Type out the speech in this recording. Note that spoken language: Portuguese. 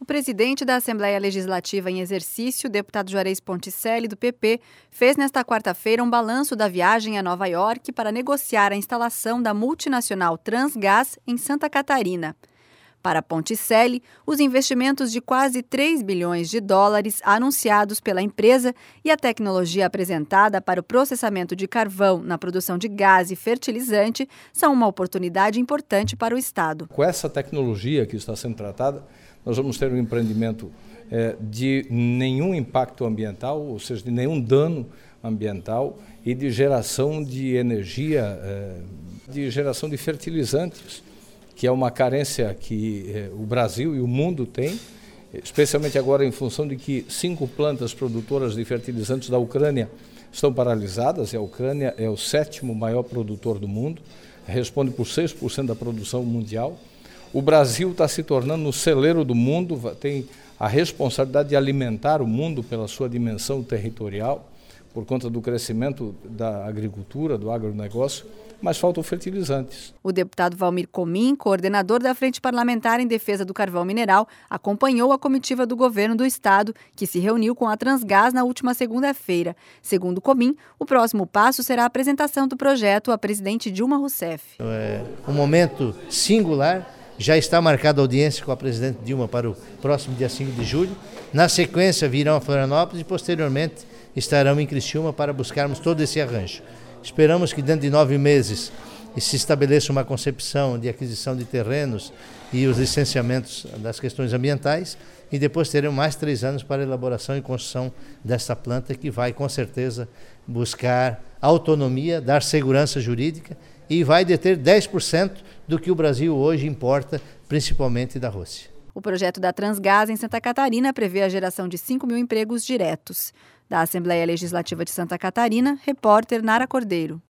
presidente da Assembleia Legislativa em exercício, deputado Juarez Ponticelli, do PP, fez nesta quarta-feira um balanço da viagem a Nova York para negociar a instalação da multinacional Transgás em Santa Catarina. Para Ponticelli, os investimentos de quase 3 bilhões de dólares anunciados pela empresa e a tecnologia apresentada para o processamento de carvão na produção de gás e fertilizante são uma oportunidade importante para o Estado. Com essa tecnologia que está sendo tratada, nós vamos ter um empreendimento de nenhum impacto ambiental, ou seja, de nenhum dano ambiental e de geração de energia, de geração de fertilizantes, que é uma carência que o Brasil e o mundo têm, especialmente agora em função de que 5 plantas produtoras de fertilizantes da Ucrânia estão paralisadas, e a Ucrânia é o 7º maior produtor do mundo, responde por 6% da produção mundial. O Brasil está se tornando o celeiro do mundo, tem a responsabilidade de alimentar o mundo pela sua dimensão territorial, por conta do crescimento da agricultura, do agronegócio, mas faltam fertilizantes. O deputado Valmir Comin, coordenador da Frente Parlamentar em Defesa do Carvão Mineral, acompanhou a comitiva do governo do estado, que se reuniu com a Transgás na última segunda-feira. Segundo Comin, o próximo passo será a apresentação do projeto à presidente Dilma Rousseff. É um momento singular. Já está marcada a audiência com a presidente Dilma para o próximo dia 5 de julho. Na sequência, virão a Florianópolis e, posteriormente, estarão em Criciúma para buscarmos todo esse arranjo. Esperamos que dentro de 9 meses se estabeleça uma concepção de aquisição de terrenos e os licenciamentos das questões ambientais, e depois teremos mais 3 anos para a elaboração e construção dessa planta, que vai com certeza buscar autonomia, dar segurança jurídica e vai deter 10% do que o Brasil hoje importa, principalmente da Rússia. O projeto da Transgás em Santa Catarina prevê a geração de 5 mil empregos diretos. Da Assembleia Legislativa de Santa Catarina, repórter Nara Cordeiro.